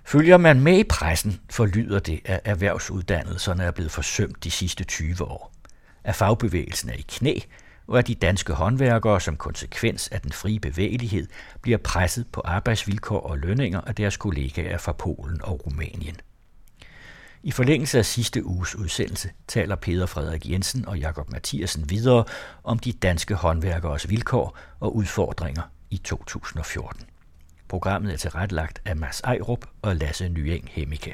Følger man med i pressen, forlyder det, at erhvervsuddannelserne er blevet forsømt de sidste 20 år. At fagbevægelsen er i knæ, og at de danske håndværkere som konsekvens af den frie bevægelighed bliver presset på arbejdsvilkår og lønninger af deres kollegaer fra Polen og Rumænien. I forlængelse af sidste uges udsendelse taler Peder Frederik Jensen og Jakob Mathiasen videre om de danske håndværkeres vilkår og udfordringer i 2014. Programmet er tilrettelagt af Mads Ejrup og Lasse Nyeng Hemmike.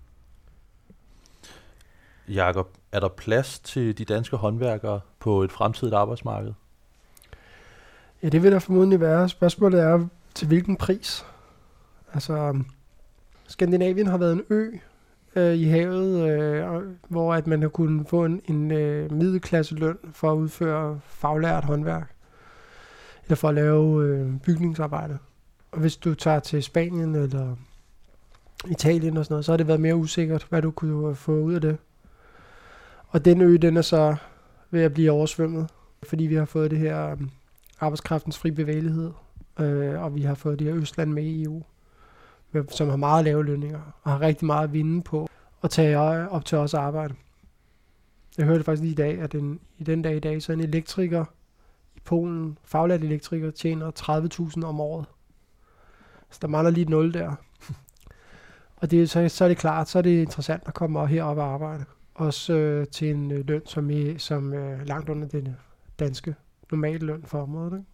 Jakob, er der plads til de danske håndværkere på et fremtidigt arbejdsmarked? Ja, det vil der formodentlig være. Spørgsmålet er, til hvilken pris? Altså, Skandinavien har været en ø i havet, hvor at man har kunnet få en middelklasseløn for at udføre faglært håndværk, eller for at lave bygningsarbejde. Og hvis du tager til Spanien eller Italien og sådan noget, så har det været mere usikkert, hvad du kunne få ud af det. Og den ø, den er så ved at blive oversvømmet, fordi vi har fået det her arbejdskraftens fri bevægelighed, og vi har fået det her Østland med i EU, som har meget lave lønninger, og har rigtig meget at vinde på at tage op til os arbejde. Jeg hørte faktisk lige i dag, at i den dag i dag, så en elektriker i Polen, faglært elektriker, tjener 30.000 om året. Så der mangler lige et 0 der. Og det, så er det klart, så er det interessant at komme herop og arbejde. Også til en løn, som er langt under den danske normale løn for området. Ikke?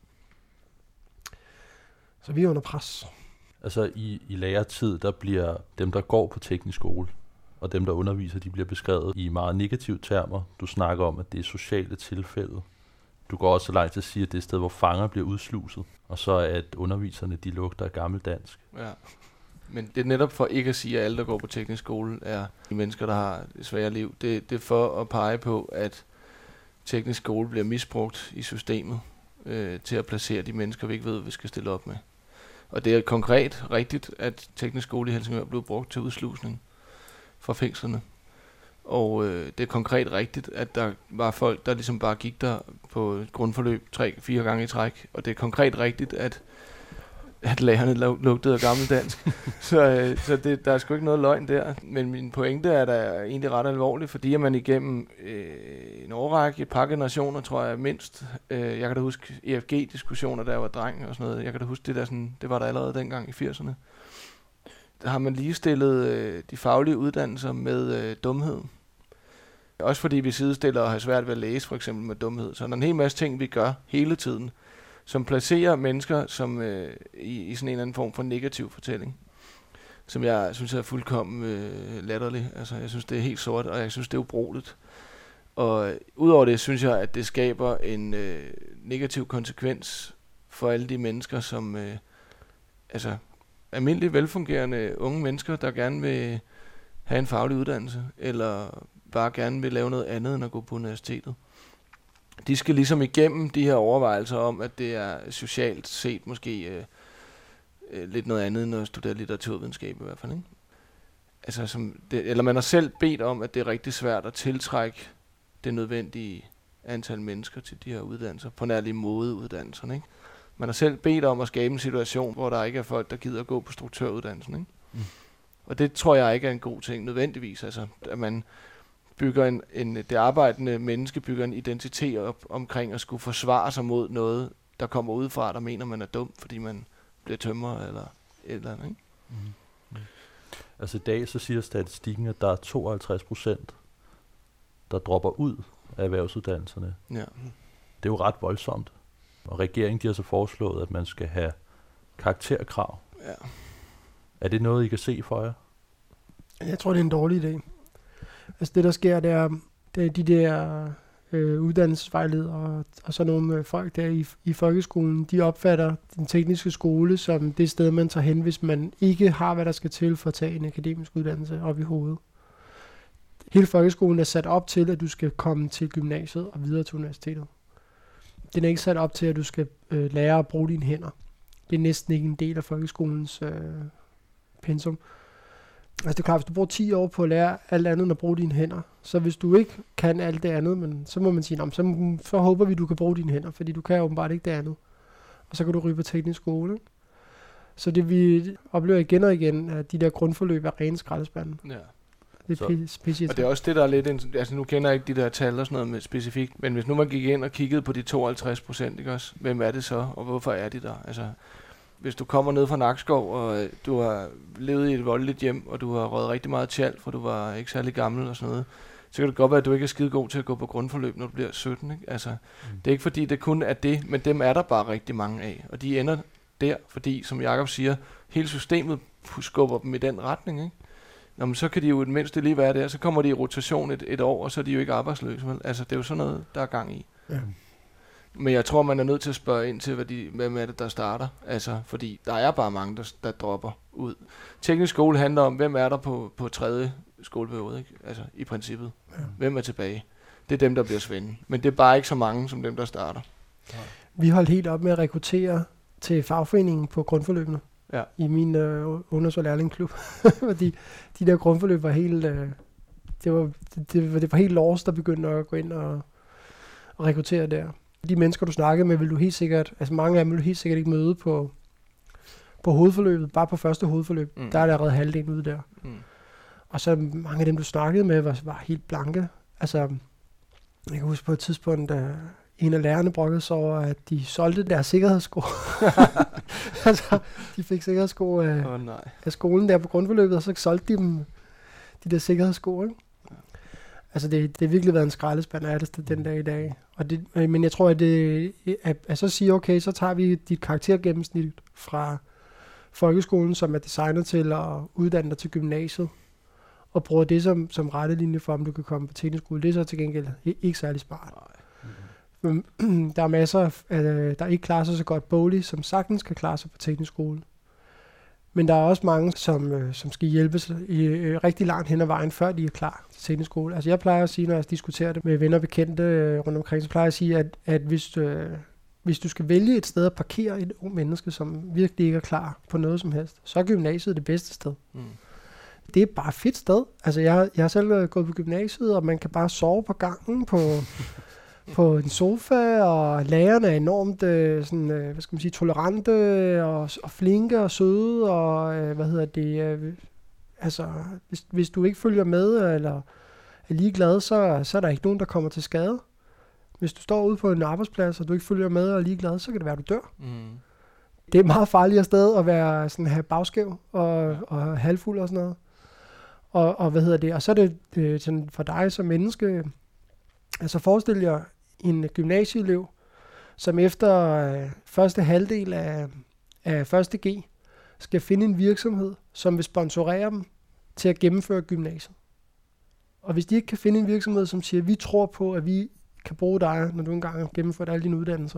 Så vi er under pres. Altså i lærertid, der bliver dem, der går på teknisk skole, og dem, der underviser, de bliver beskrevet i meget negative termer. Du snakker om, at det er sociale tilfælde. Du går også så langt til at sige, at det er et sted, hvor fanger bliver udsluset, og så at underviserne, de lugter af gammeldansk. Ja, men det er netop for ikke at sige, at alle, der går på teknisk skole, er de mennesker, der har et svære liv. Det er for at pege på, at teknisk skole bliver misbrugt i systemet til at placere de mennesker, vi ikke ved, hvad vi skal stille op med. Og det er konkret rigtigt, at teknisk skole i Helsingør blev brugt til udslusning fra fængslerne. Og det er konkret rigtigt, at der var folk, der ligesom bare gik der på et grundforløb 3-4 gange i træk. Og det er konkret rigtigt, at lærerne lugtede af gammeldansk. så der er sgu ikke noget løgn der. Men min pointe er da egentlig ret alvorlig, fordi at man igennem en årrække, et par generationer, tror jeg mindst. Jeg kan da huske EFG-diskussioner, da jeg var dreng og sådan noget. Jeg kan da huske det der sådan, det var der allerede dengang i 80'erne. Der har man ligestillet de faglige uddannelser med dumhed. Også fordi vi sidestiller og har svært ved at læse, for eksempel med dumhed. Så der er en hel masse ting, vi gør hele tiden, som placerer mennesker som, i sådan en eller anden form for negativ fortælling, som jeg synes er fuldkommen latterlig. Altså, jeg synes, det er helt sort, og jeg synes, det er ubrugeligt. Og udover det, synes jeg, at det skaber en negativ konsekvens for alle de mennesker, som almindelige, velfungerende unge mennesker, der gerne vil have en faglig uddannelse, eller bare gerne vil lave noget andet end at gå på universitetet. De skal ligesom igennem de her overvejelser om, at det er socialt set måske lidt noget andet end at studere litteraturvidenskab i hvert fald. Ikke? Altså, eller man har selv bedt om, at det er rigtig svært at tiltrække det nødvendige antal mennesker til de her uddannelser, på nær lige modeuddannelserne. Ikke? Man har selv bedt om at skabe en situation, hvor der ikke er folk, der gider at gå på struktøruddannelsen. Ikke? Mm. Og det tror jeg ikke er en god ting nødvendigvis. Altså, at man bygger det arbejdende menneske bygger en identitet op omkring at skulle forsvare sig mod noget, der kommer udefra, der mener, man er dum, fordi man bliver tømrer eller et eller andet. Ikke? Mm. Mm. Altså i dag, så siger statistikken, at der er 52%, der dropper ud af erhvervsuddannelserne. Ja. Det er jo ret voldsomt. Og regeringen, de har så foreslået, at man skal have karakterkrav. Ja. Er det noget, I kan se for jer? Jeg tror, det er en dårlig idé. Altså det, der sker, det er de der uddannelsesvejledere og så nogle folk der i folkeskolen, de opfatter den tekniske skole som det sted, man tager hen, hvis man ikke har, hvad der skal til for at tage en akademisk uddannelse op i hovedet. Hele folkeskolen er sat op til, at du skal komme til gymnasiet og videre til universitetet. Den er ikke sat op til, at du skal lære at bruge dine hænder. Det er næsten ikke en del af folkeskolens pensum. Altså det er klart, hvis du bruger 10 år på at lære alt andet end at bruge dine hænder, så hvis du ikke kan alt det andet, men så må man sige, så håber vi, du kan bruge dine hænder, fordi du kan åbenbart ikke det andet. Og så kan du ryge på teknisk skole. Så det vi oplever igen og igen, at de der grundforløb er rene skraldespanden. Ja. Det er pisse. Og det er også det, der er lidt... Altså, nu kender jeg ikke de der tal og sådan noget med specifikt, men hvis nu man gik ind og kiggede på de 52%, ikke også? Hvem er det så, og hvorfor er de der? Altså, hvis du kommer ned fra Nakskov, og du har levet i et voldeligt hjem, og du har røget rigtig meget tjal, for du var ikke særlig gammel og sådan noget, så kan det godt være, at du ikke er skide god til at gå på grundforløb, når du bliver 17, ikke? Altså, det er ikke fordi, det kun er det, men dem er der bare rigtig mange af, og de ender der, fordi, som Jakob siger, hele systemet skubber dem i den retning, ikke? Nå, men så kan de jo i det mindste lige være der, så kommer de i rotation et år, og så er de jo ikke arbejdsløse. Vel? Altså, det er jo sådan noget, der er gang i. Ja. Men jeg tror, man er nødt til at spørge ind til, hvem er det, der starter. Altså, fordi der er bare mange, der dropper ud. Teknisk skole handler om, hvem er der på tredje skoleperiode, ikke? Altså, i princippet. Ja. Hvem er tilbage? Det er dem, der bliver svende. Men det er bare ikke så mange, som dem, der starter. Ja. Vi holdt helt op med at rekruttere til fagforeningen på grundforløbene. Ja. I min ungdoms- og lærlingklub. Fordi de der grundforløb var helt... Det var helt Lors, der begyndte at gå ind og rekruttere der. De mennesker, du snakkede med, vil du helt sikkert... Altså mange af dem vil du helt sikkert ikke møde på hovedforløbet. Bare på første hovedforløb. Der er der allerede halvdelen ude der. Og så mange af dem, du snakkede med, var helt blanke. Altså, jeg kan huske på et tidspunkt, da en af lærerne brokkede sig over, at de solgte deres sikkerhedssko. Altså, de fik sikkerhedssko af skolen der på grundforløbet, og så solgte de dem de der sikkerhedssko, ikke? Ja. Altså, det har virkelig været en skraldespand af det den dag i dag. Men jeg tror, at så siger, okay, så tager vi dit karaktergennemsnit fra folkeskolen, som er designet til at uddanne dig til gymnasiet, og bruger det som rettelinje for, om du kan komme på teknisk skole. Det er så til gengæld ikke særlig smart. Der er masser, der ikke klarer sig så godt bogligt, som sagtens kan klare sig på teknisk skole. Men der er også mange, som skal hjælpes i rigtig langt hen ad vejen, før de er klar til teknisk skole. Altså jeg plejer at sige, når jeg diskuterer det med venner og bekendte rundt omkring, så plejer jeg at sige, at hvis du skal vælge et sted at parkere et ung menneske, som virkelig ikke er klar på noget som helst, så er gymnasiet det bedste sted. Det er bare et fedt sted. Altså jeg har selv gået på gymnasiet, og man kan bare sove på gangen på en sofa, og lærerne er enormt tolerante og flinke og søde, og altså hvis du ikke følger med eller er ligeglad, så er der ikke nogen, der kommer til skade. Hvis du står ude på en arbejdsplads, og du ikke følger med og er ligeglad, så kan det være, at du dør. Det er meget farligt sted at være sådan have bagskæv og halvfuld og sådan noget. Og så er det sådan for dig som menneske. Altså forestil jer en gymnasieelev, som efter første halvdel af første G skal finde en virksomhed, som vil sponsorere dem til at gennemføre gymnasiet. Og hvis de ikke kan finde en virksomhed, som siger, vi tror på, at vi kan bruge dig, når du engang har gennemført alle dine uddannelser,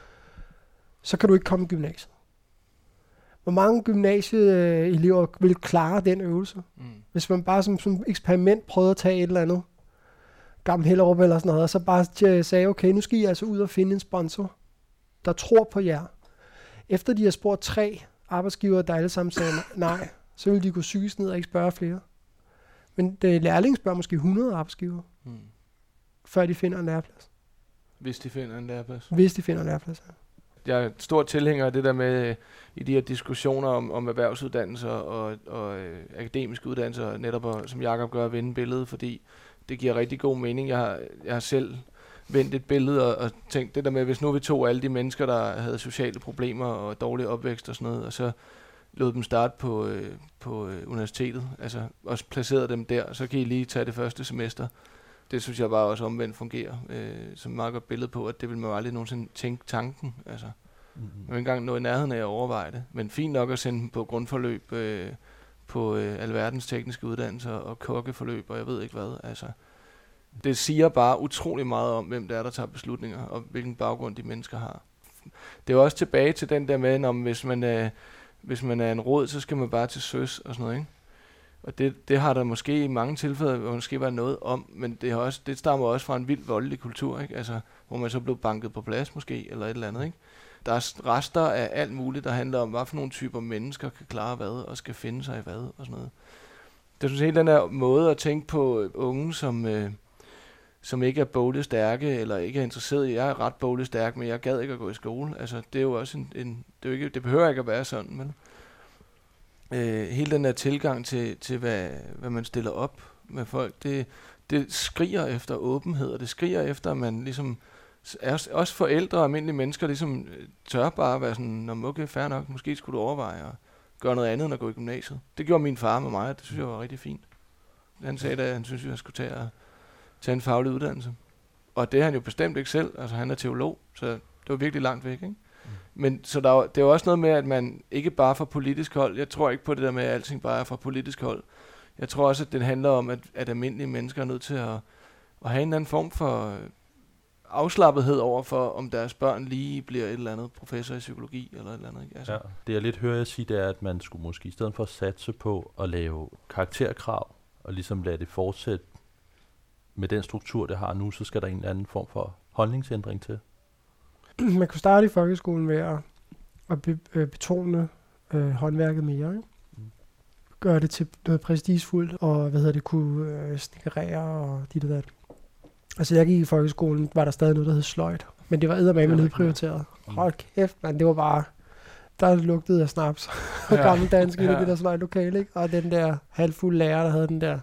så kan du ikke komme i gymnasiet. Hvor mange gymnasieelever vil klare den øvelse? Hvis man bare som eksperiment prøvede at tage et eller andet gammel Hellerup eller sådan noget, og så bare sagde, okay, nu skal I altså ud og finde en sponsor, der tror på jer. Efter de har spurgt 3 arbejdsgivere, der alle sammen sagde nej, så vil de gå psykisk ned og ikke spørge flere. Men lærling spørger måske 100 arbejdsgivere, før de finder en læreplads. Hvis de finder en læreplads. Hvis de finder en læreplads, ja. Jeg er stor tilhænger af det der med i de her diskussioner om erhvervsuddannelser og akademiske uddannelser, netop som Jakob gør, at vende billedet, fordi det giver rigtig god mening. Jeg har selv vendt et billede og tænkt det der med, hvis nu vi tog alle de mennesker, der havde sociale problemer og dårlig opvækst og sådan noget, og så lod dem starte på universitetet, altså også placerede dem der, så kan I lige tage det første semester. Det synes jeg bare også omvendt fungerer, som et meget godt billede på, at det vil man aldrig nogensinde tænke tanken. Altså, man vil ikke engang nå i nærheden af at overveje det. Men fint nok at sende dem på grundforløb, på alverdens tekniske uddannelser og kokkeforløb, og jeg ved ikke hvad. Altså, det siger bare utrolig meget om, hvem det er, der tager beslutninger, og hvilken baggrund de mennesker har. Det er jo også tilbage til den der med, om hvis man er en råd, så skal man bare til søs og sådan noget, ikke? Og det har der måske i mange tilfælde måske været noget om, men det stammer også fra en vild voldelig kultur, ikke? Altså, hvor man så blev banket på plads måske, eller et eller andet, ikke? Der er rester af alt muligt, der handler om, hvad for nogle typer mennesker kan klare hvad, og skal finde sig i hvad, og sådan noget. Det synes jeg helt den her måde at tænke på unge, som ikke er bogligt stærke, eller ikke er interesseret i, jeg er ret bogligt stærk, men jeg gad ikke at gå i skole. Altså, det er jo også det behøver ikke at være sådan, men hele den der tilgang til hvad man stiller op med folk, det skriger efter åbenhed, og det skriger efter, at man ligesom, også forældre og almindelige mennesker, ligesom tør bare være sådan, okay, fair nok, måske skulle du overveje at gøre noget andet end at gå i gymnasiet. Det gjorde min far med mig, og det synes jeg var rigtig fint. Han sagde da, at han synes, at jeg skulle tage en faglig uddannelse. Og det er han jo bestemt ikke selv, altså han er teolog, så det var virkelig langt væk, ikke? Men så det er jo også noget med, at man ikke bare fra politisk hold, jeg tror ikke på det der med, at alting bare er fra politisk hold. Jeg tror også, at det handler om, at almindelige mennesker er nødt til at have en anden form for afslappethed over for, om deres børn lige bliver et eller andet professor i psykologi eller et eller andet. Ikke? Altså. Ja, det jeg lidt hører jeg sige, det er, at man skulle måske i stedet for at satse på at lave karakterkrav, og ligesom lade det fortsætte med den struktur, det har nu, så skal der en eller anden form for holdningsændring til. Man kunne starte i folkeskolen ved at betone håndværket mere, ikke? Gøre det til noget prestigefuldt, og kunne snikkerere og dit og dat. Altså jeg gik i folkeskolen, var der stadig noget, der hed sløjt, men det var eddermame nedprioriteret. Hold kæft, man, det var bare, der lugtede af snaps og gammel dansk i det der sløjt lokale, ikke? Og den der halvfulde lærer, der havde den der,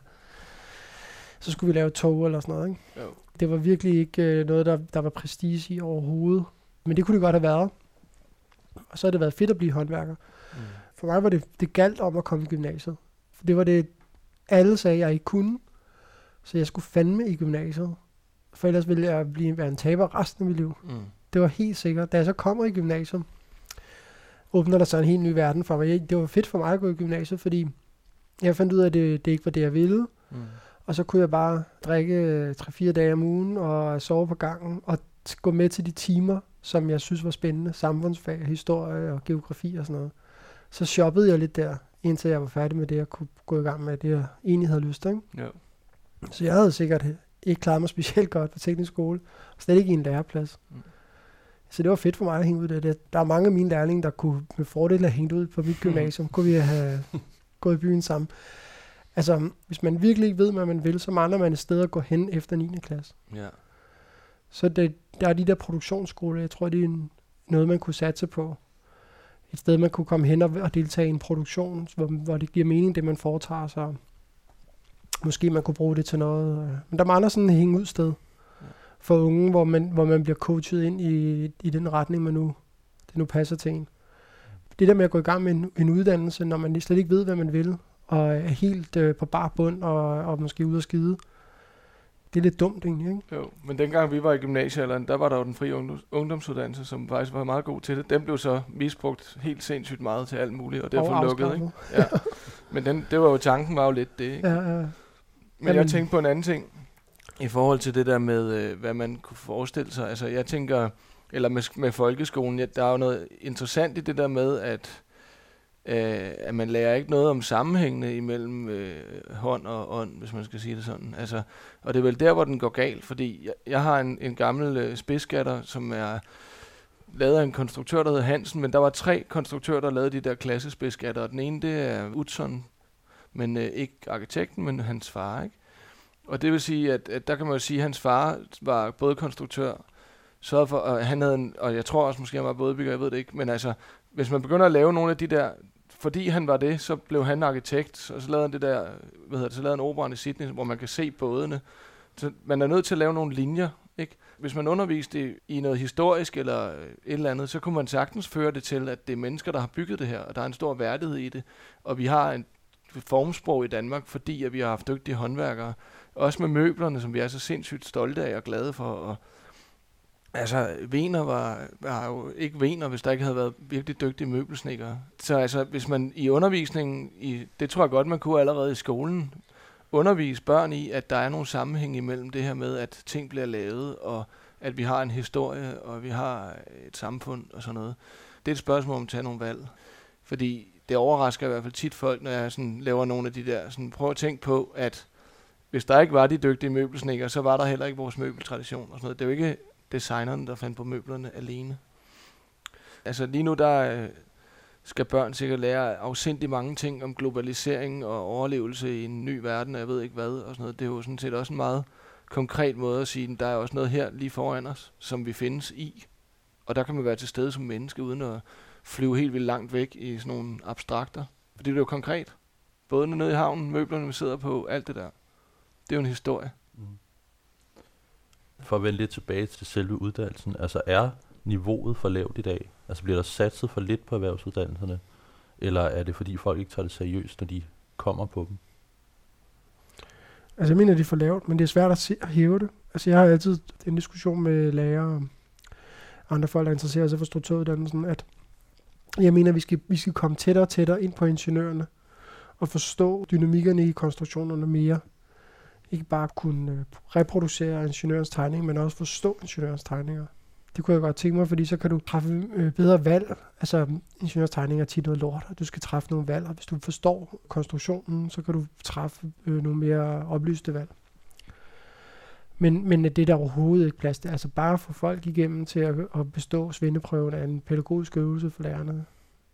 så skulle vi lave tog eller sådan noget, ikke? Jo. Det var virkelig ikke noget, der var prestige i overhovedet, men det kunne det godt have været. Og så har det været fedt at blive håndværker. For mig var det galt om at komme i gymnasiet. For det var det, alle sagde, jeg ikke kunne. Så jeg skulle fandme i gymnasiet. For ellers ville jeg være en taber resten af mit liv. Det var helt sikkert. Da jeg så kommer i gymnasiet, åbner der så en helt ny verden for mig. Det var fedt for mig at gå i gymnasiet, fordi jeg fandt ud af, at det ikke var det, jeg ville. Og så kunne jeg bare drikke 3-4 dage om ugen og sove på gangen og gå med til de timer, som jeg synes var spændende. Samfundsfag, historie og geografi og sådan noget. Så shoppede jeg lidt der, indtil jeg var færdig med det, og kunne gå i gang med det, jeg egentlig havde lyst til. Ikke? Ja. Så jeg havde sikkert ikke klaret mig specielt godt på teknisk skole, og slet ikke i en læreplads. Så det var fedt for mig at hænge ud af det. Der er mange af mine lærlinge, der kunne med fordel have hængt ud på mit gymnasium. Kunne vi have gået i byen sammen. Altså, hvis man virkelig ikke ved, hvad man vil, så mangler man et sted at gå hen efter 9. klasse. Ja. Så der er de der produktionsskoler, jeg tror, det er noget, man kunne satse på. Et sted, man kunne komme hen og deltage i en produktion, hvor det giver mening, det man foretager sig. Måske man kunne bruge det til noget. Men der mangler sådan et hænge ud sted for unge, hvor man bliver coachet ind i den retning, det nu passer til en. Det der med at gå i gang med en uddannelse, når man slet ikke ved, hvad man vil, og er helt på bar bund og måske ude at skide. Det er lidt dumt egentlig, ikke? Jo, men dengang vi var i gymnasiealderen, der var der jo den frie ungdomsuddannelse, som faktisk var meget god til det. Den blev så misbrugt helt sindssygt meget til alt muligt, og derfor lukket, ikke? Ja. Men det var jo tanken, var jo lidt det, ikke? Ja. Men jeg tænkte på en anden ting, i forhold til det der med, hvad man kunne forestille sig. Altså jeg tænker, eller med folkeskolen, der er jo noget interessant i det der med, at man lærer ikke noget om sammenhængene imellem hånd og ånd, hvis man skal sige det sådan. Altså, og det er vel der, hvor den går galt, fordi jeg har en gammel spidsskatter, som er lavet af en konstruktør, der hedder Hansen, men der var 3 konstruktører, der lavede de der klassespidsskatter, og den ene, det er Utzon, men ikke arkitekten, men hans far, ikke? Og det vil sige, at der kan man jo sige, at hans far var både konstruktør, sørgede for, og han havde og jeg tror også måske, han var bådbygger, jeg ved det ikke, men altså, hvis man begynder at lave nogle af de der, fordi han var det, så blev han arkitekt, og så lavede han det der, så lavede han operaen i Sydney, hvor man kan se bådene. Så man er nødt til at lave nogle linjer, ikke? Hvis man underviste i noget historisk eller et eller andet, så kunne man sagtens føre det til, at det er mennesker, der har bygget det her, og der er en stor værdighed i det, og vi har en formsprog i Danmark, fordi at vi har haft dygtige håndværkere, også med møblerne, som vi er så sindssygt stolte af og glade for, og altså, Wiener var jo ikke Wiener, hvis der ikke havde været virkelig dygtige møbelsnikkere. Så altså, hvis man i undervisningen, det tror jeg godt, man kunne allerede i skolen, undervise børn i, at der er nogle sammenhæng imellem det her med, at ting bliver lavet, og at vi har en historie, og vi har et samfund og sådan noget. Det er et spørgsmål om at tage nogle valg. Fordi det overrasker i hvert fald tit folk, når jeg sådan laver nogle af de der, sådan prøv at tænke på, at hvis der ikke var de dygtige møbelsnikkere, så var der heller ikke vores møbeltradition og sådan noget. Det er jo ikke designerne, der fandt på møblerne alene. Altså lige nu, der skal børn sikkert lære afsindigt mange ting om globalisering og overlevelse i en ny verden, og jeg ved ikke hvad, og sådan noget. Det er jo sådan set også en meget konkret måde at sige, at der er også noget her lige foran os, som vi findes i. Og der kan man være til stede som menneske, uden at flyve helt vildt langt væk i sådan nogle abstrakter. Fordi det er jo konkret. Både nede i havnen, møblerne vi sidder på, alt det der. Det er jo en historie. For at vende lidt tilbage til selve uddannelsen, altså er niveauet for lavt i dag? Altså bliver der satset for lidt på erhvervsuddannelserne? Eller er det fordi folk ikke tager det seriøst, når de kommer på dem? Altså jeg mener, det er for lavt, men det er svært at hæve det. Altså jeg har altid en diskussion med lærere og andre folk, der interesserer sig for strukturuddannelsen, at jeg mener, at vi skal komme tættere og tættere ind på ingeniørerne og forstå dynamikkerne i konstruktionerne mere. Ikke bare kunne reproducere ingeniørens tegning, men også forstå ingeniørens tegninger. Det kunne jeg godt tænke mig, fordi så kan du træffe bedre valg. Altså, ingeniørens tegning er tit noget lort, og du skal træffe nogle valg. Og hvis du forstår konstruktionen, så kan du træffe nogle mere oplyste valg. Men det er der overhovedet ikke plads til. Altså bare få folk igennem til at bestå svendeprøven af en pædagogisk øvelse for lærerne.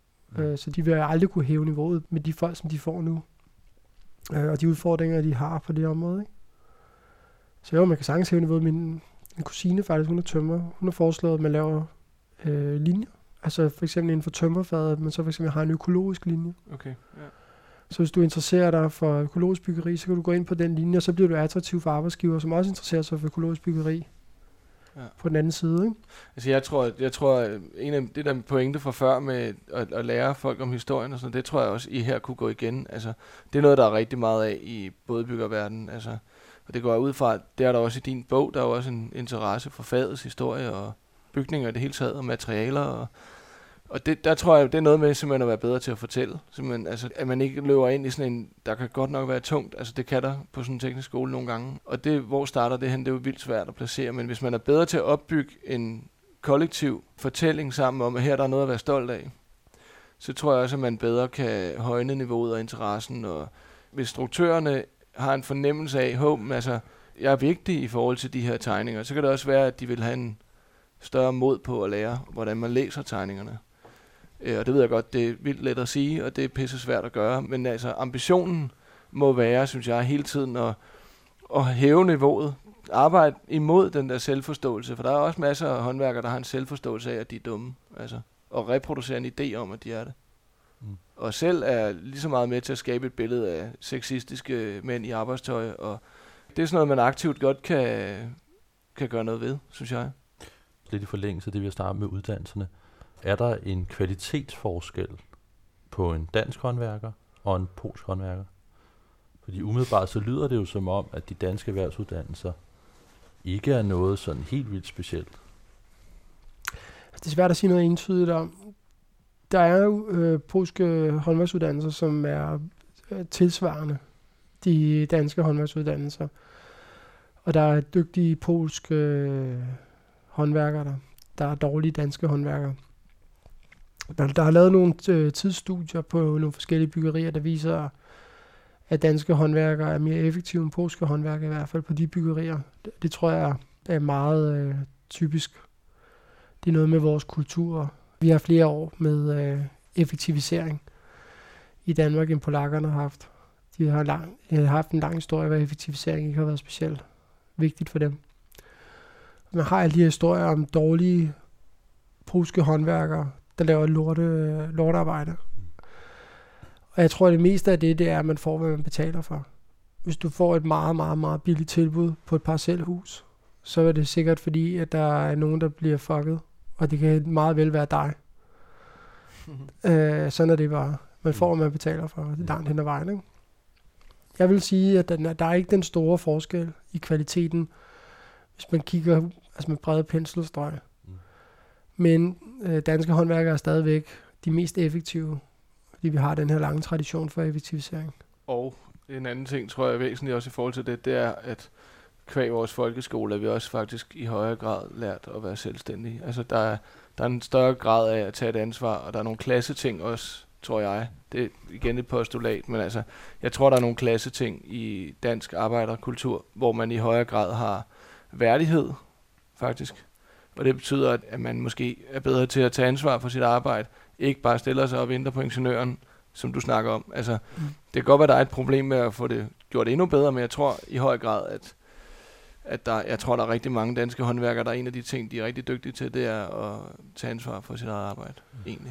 Så de vil aldrig kunne hæve niveauet med de folk, som de får nu. Og de udfordringer, de har på det område. Ikke? Så jo, man kan sagtens hæve niveauet. Min kusine faktisk, hun er tømrer. Hun har foreslået, at man laver linjer. Altså for eksempel inden for tømmerfaget, at man så for eksempel har en økologisk linje. Okay, ja. Så hvis du interesserer dig for økologisk byggeri, så kan du gå ind på den linje, og så bliver du attraktiv for arbejdsgiver, som også interesserer sig for økologisk byggeri. Ja. På den anden side, ikke? Altså jeg tror en af det der pointe fra før med at lære folk om historien og sådan, det tror jeg også I her kunne gå igen. Altså det er noget der er rigtig meget af i bådbyggerverdenen, altså, og det går jeg ud fra, det er der også i din bog, der er jo også en interesse for fagets historie og bygninger i det hele taget og materialer og det, der tror jeg, det er noget med simpelthen at være bedre til at fortælle. Simpelthen, altså, at man ikke løber ind i sådan en, der kan godt nok være tungt. Altså det kan der på sådan en teknisk skole nogle gange. Og det, hvor starter det hen, det er jo vildt svært at placere. Men hvis man er bedre til at opbygge en kollektiv fortælling sammen om, at her der er noget at være stolt af, så tror jeg også, at man bedre kan højne niveauet og interessen. Og hvis struktørerne har en fornemmelse af, altså jeg er vigtig i forhold til de her tegninger, så kan det også være, at de vil have en større mod på at lære, hvordan man læser tegningerne. Og det ved jeg godt, det er vildt let at sige, og det er pisse svært at gøre. Men altså ambitionen må være, synes jeg, hele tiden at hæve niveauet. Arbejde imod den der selvforståelse, for der er også masser af håndværkere, der har en selvforståelse af, at de er dumme. Altså, og reproducere en idé om, at de er det. Og selv er lige så meget med til at skabe et billede af sexistiske mænd i arbejdstøj. Og det er sådan noget, man aktivt godt kan gøre noget ved, synes jeg. Lidt i forlængelse af det, vi har startet med uddannelserne. Er der en kvalitetsforskel på en dansk håndværker og en polsk håndværker? Fordi umiddelbart så lyder det jo som om, at de danske erhvervsuddannelser ikke er noget sådan helt vildt specielt. Det er svært at sige noget entydigt om. Der er jo polske håndværksuddannelser, som er tilsvarende de danske håndværksuddannelser. Og der er dygtige polske håndværkere, der er dårlige danske håndværkere. Der er lavet nogle tidsstudier på nogle forskellige byggerier, der viser, at danske håndværkere er mere effektive end polske håndværkere, i hvert fald på de byggerier. Det tror jeg er meget typisk. Det er noget med vores kultur. Vi har flere år med effektivisering i Danmark, end polakkerne har haft. De har haft en lang historie, hvor effektivisering ikke har været specielt vigtigt for dem. Man har alle de historier om dårlige polske håndværkere, der laver lortearbejde. Og jeg tror, at det meste af det er, at man får, hvad man betaler for. Hvis du får et meget, meget, meget billigt tilbud på et parcelhus, så er det sikkert fordi, at der er nogen, der bliver fucket. Og det kan meget vel være dig. Sådan er det bare. Man får, hvad man betaler for. Det er langt hen ad vejen, ikke? Jeg vil sige, at der er ikke den store forskel i kvaliteten, hvis man kigger med brede penselstrøg. Men danske håndværkere er stadigvæk de mest effektive, fordi vi har den her lange tradition for effektivisering. Og en anden ting, tror jeg er væsentligt også i forhold til det er, at kvæg vores folkeskole er vi også faktisk i højere grad lært at være selvstændige. Altså der er en større grad af at tage et ansvar, og der er nogle klasseting også, tror jeg. Det er igen et postulat, men altså, jeg tror, der er nogle klasseting i dansk arbejderkultur, hvor man i højere grad har værdighed, faktisk. Og det betyder, at man måske er bedre til at tage ansvar for sit arbejde, ikke bare stiller sig og venter på ingeniøren, som du snakker om. Altså, det kan godt være, der er et problem med at få det gjort endnu bedre, men jeg tror i høj grad, at der er rigtig mange danske håndværkere, der er en af de ting, de er rigtig dygtige til, det er at tage ansvar for sit eget arbejde, egentlig.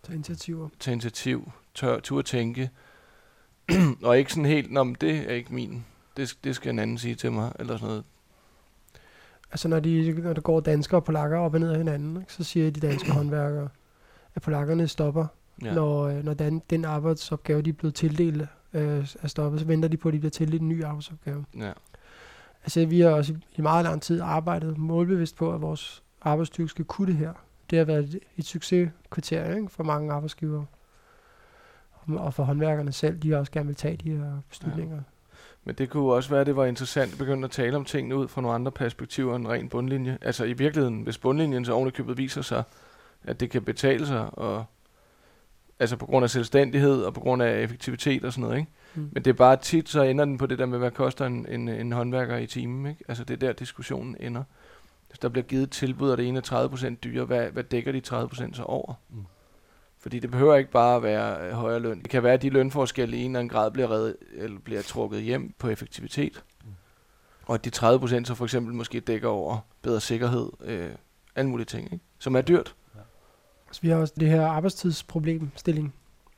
Tage initiativ. Turde tænke. Og ikke sådan helt, men det er ikke min. Det skal en anden sige til mig, eller sådan noget. Altså når der går danskere og polakker op og ned af hinanden, ikke, så siger de danske håndværkere, at polakkerne stopper, når den arbejdsopgave, de er blevet tildelt, er stoppet, så venter de på, at de bliver tildelt en ny arbejdsopgave. Ja. Altså vi har også i meget lang tid arbejdet målbevidst på, at vores arbejdsstyrke skal kunne det her. Det har været et succeskriterie, ikke, for mange arbejdsgivere. Og for håndværkerne selv, de også gerne vil tage de her beslutninger. Ja. Men det kunne også være, at det var interessant at begynde at tale om tingene ud fra nogle andre perspektiver end ren bundlinje. Altså i virkeligheden, hvis bundlinjen så ovenikøbet viser sig, at det kan betale sig, og altså på grund af selvstændighed og på grund af effektivitet og sådan noget, ikke? Men det er bare tit, så ender den på det der med, hvad koster en håndværker i timen, ikke? Altså det er der diskussionen ender. Hvis der bliver givet et tilbud, og det ene er 30% dyre, hvad dækker de 30% så over? Fordi det behøver ikke bare at være højere løn. Det kan være, at de lønforskelle i en eller anden grad bliver trukket hjem på effektivitet. Og at de 30% så for eksempel måske dækker over bedre sikkerhed, alle mulige ting, ikke? Som er dyrt. Ja. Så vi har også det her arbejdstidsproblemstilling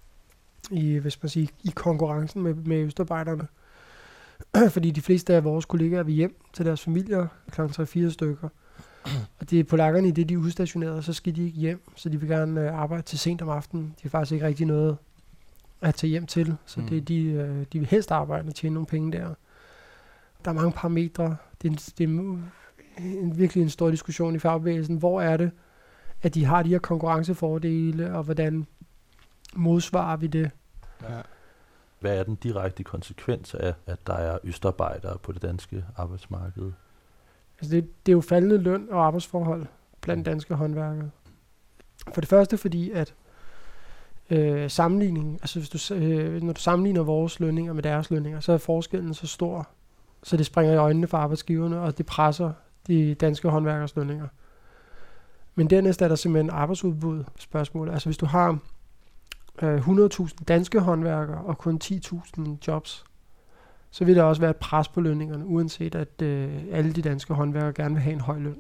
i konkurrencen med østarbejderne. Fordi de fleste af vores kollegaer vil hjem til deres familier kl. 3-4 stykker. Og det er polakkerne, i det de er udstationerede, så skal de ikke hjem, så de vil gerne arbejde til sent om aftenen. De har faktisk ikke rigtig noget at tage hjem til, så de vil helst arbejde og tjene nogle penge der. Der er mange parametre. Det er virkelig en stor diskussion i fagbevægelsen. Hvor er det, at de har de her konkurrencefordele, og hvordan modsvarer vi det? Ja. Hvad er den direkte konsekvens af, at der er østarbejdere på det danske arbejdsmarked? Altså det er jo faldende løn og arbejdsforhold blandt danske håndværkere. For det første fordi, at sammenligning, altså når du sammenligner vores lønninger med deres lønninger, så er forskellen så stor, så det springer i øjnene for arbejdsgiverne, og det presser de danske håndværkers lønninger. Men dernæst er der simpelthen arbejdsudbud spørgsmål. Altså hvis du har 100.000 danske håndværkere og kun 10.000 jobs, så vil der også være et pres på lønningerne, uanset at alle de danske håndværkere gerne vil have en høj løn.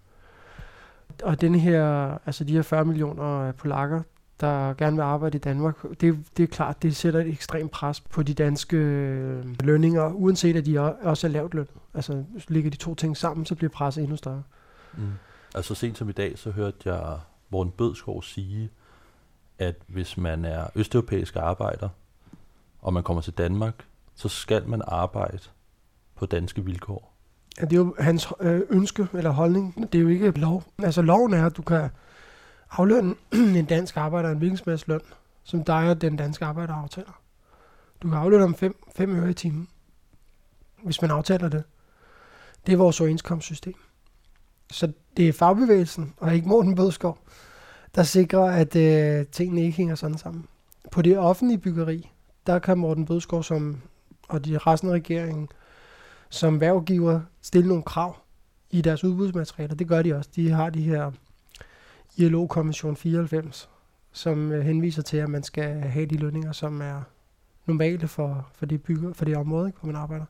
Og de her 40 millioner polakker, der gerne vil arbejde i Danmark, det er klart, det sætter et ekstremt pres på de danske lønninger, uanset at de også er lavt lønnet. Altså, ligger de to ting sammen, så bliver presset endnu større. Altså sent som i dag, så hørte jeg Morten Bødskov sige, at hvis man er østeuropæisk arbejder, og man kommer til Danmark, så skal man arbejde på danske vilkår. Ja, det er jo hans ønske eller holdning. Det er jo ikke lov. Altså loven er, at du kan aflønne en dansk arbejder en hvilken som helst løn, som dig og den danske arbejder aftaler. Du kan aflønne om 5 øre i timen, hvis man aftaler det. Det er vores overenskomstsystem. Så det er fagbevægelsen, og ikke Morten Bødskov, der sikrer, at tingene ikke hænger sådan sammen. På det offentlige byggeri, der kan Morten Bødskov og de resten af regeringen som hvervgiver stille nogle krav i deres udbudsmaterialer. Det gør de også. De har de her ILO-konvention 94, som henviser til, at man skal have de lønninger, som er normale for det område, ikke, hvor man arbejder.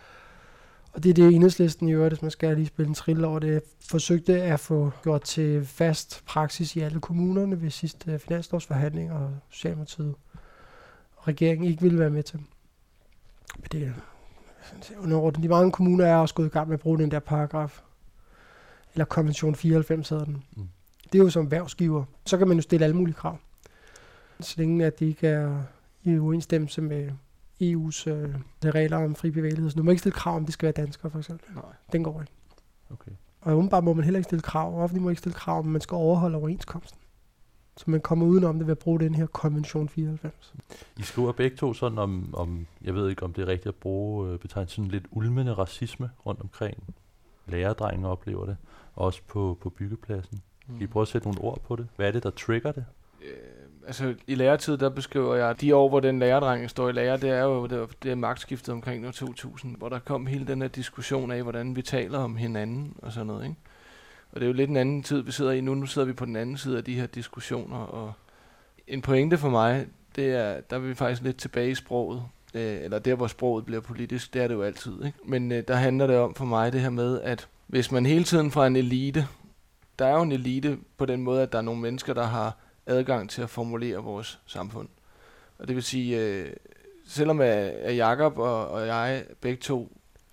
Og det er det Enhedslisten i øvrigt, hvis man skal lige spille en trille over det, forsøgte at få gjort til fast praksis i alle kommunerne ved sidste finanslovsforhandling, og Socialdemokratiet og regeringen ikke ville være med til. Men det de mange kommuner er også gået i gang med at bruge den der paragraf, eller konvention 94 hedder den. Det er jo som erhvervsgiver. Så kan man jo stille alle mulige krav. Så længe at det ikke er i uenstemmelse med EU's regler om fri bevægelighed. Så du må ikke stille krav om, det skal være danskere, for eksempel. Nej. Den går ikke. Okay. Og umiddelbart må man heller ikke stille krav. Offentlig må ikke stille krav, men man skal overholde overenskomsten. Så man kommer udenom det ved at bruge den her konvention 94. I skriver begge to sådan om jeg ved ikke, om det er rigtigt at bruge betegnelsen lidt ulmende racisme rundt omkring. Lærerdrenge oplever det, også på byggepladsen. Kan I prøve at sætte nogle ord på det? Hvad er det, der trigger det? Altså i læretid, der beskriver jeg de år, hvor den lærerdreng står i lærer, det er jo det er magtskiftet omkring år 2000, hvor der kom hele den her diskussion af, hvordan vi taler om hinanden og sådan noget, ikke? Og det er jo lidt en anden tid, vi sidder i nu. Nu sidder vi på den anden side af de her diskussioner, og en pointe for mig, det er, der er vi faktisk lidt tilbage i sproget, eller der, hvor sproget bliver politisk, det er det jo altid, ikke? Men der handler det om for mig det her med, at hvis man hele tiden fra en elite, der er jo en elite på den måde, at der er nogle mennesker, der har adgang til at formulere vores samfund. Og det vil sige, selvom at Jakob og jeg begge to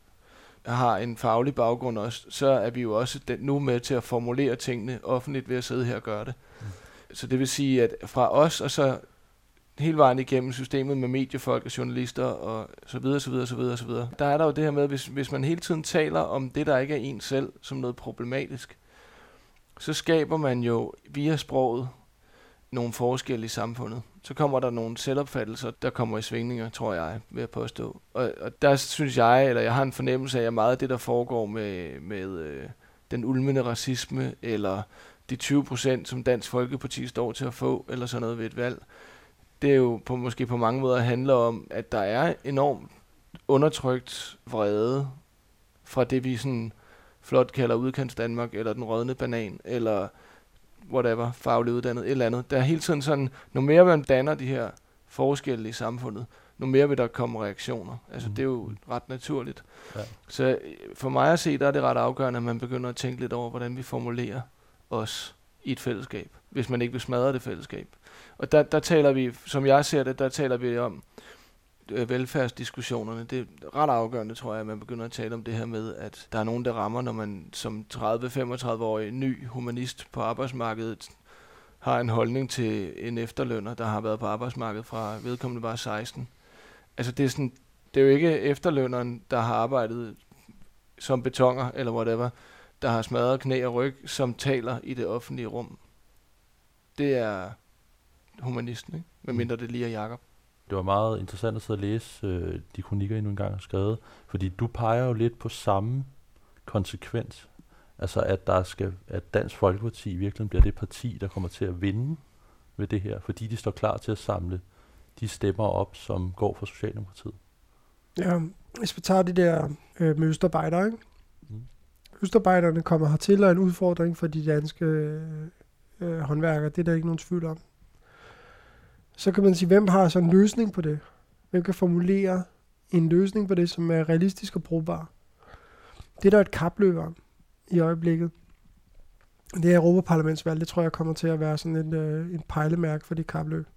har en faglig baggrund også, så er vi jo også nu med til at formulere tingene offentligt ved at sidde her og gøre det. Så det vil sige, at fra os og så hele vejen igennem systemet med mediefolk og journalister og så videre, så videre, så videre, så videre. Der er der jo det her med, hvis man hele tiden taler om det, der ikke er en selv, som noget problematisk, så skaber man jo via sproget nogle forskelle i samfundet. Så kommer der nogle selvopfattelser, der kommer i svingninger, tror jeg, ved at påstå. Og der synes jeg har en fornemmelse af, at meget af det, der foregår med den ulmende racisme, eller de 20%, som Dansk Folkeparti står til at få, eller sådan noget ved et valg, det er jo måske på mange måder handler om, at der er enormt undertrykt vrede fra det, vi sådan flot kalder udkants Danmark, eller den rådne banan, eller whatever, fagligt uddannet, et eller andet. Der er hele tiden sådan, nu mere man danner de her forskelle i samfundet, nu mere vil der komme reaktioner. Altså det er jo ret naturligt. Ja. Så for mig at se, der er det ret afgørende, at man begynder at tænke lidt over, hvordan vi formulerer os i et fællesskab, hvis man ikke vil smadre det fællesskab. Og der taler vi, som jeg ser det, der taler vi om velfærdsdiskussionerne. Det er ret afgørende, tror jeg, at man begynder at tale om det her med, at der er nogen, der rammer, når man som 30-35-årig ny humanist på arbejdsmarkedet har en holdning til en efterlønner, der har været på arbejdsmarkedet fra vedkommende var 16. Altså det er jo ikke efterlønneren, der har arbejdet som betoner eller whatever, der har smadret knæ og ryg, som taler i det offentlige rum. Det er humanisten, ikke? Medmindre det lige er Jakob. Det var meget interessant at sidde og læse de kronikker, I nu engang har skrevet, fordi du peger jo lidt på samme konsekvens. Altså at Dansk Folkeparti virkelig bliver det parti, der kommer til at vinde ved det her, fordi de står klar til at samle de stemmer op, som går for Socialdemokratiet. Ja, hvis vi tager de der med østarbejdere, ikke? Østarbejderne kommer hertil og en udfordring for de danske håndværkere, det er der ikke nogen tvivl om. Så kan man sige, hvem har så en løsning på det? Hvem kan formulere en løsning på det, som er realistisk og brugbar? Det er der et kapløb om i øjeblikket. Det er Europaparlamentsvalg, det tror jeg kommer til at være sådan en pejlemærke for det kapløb.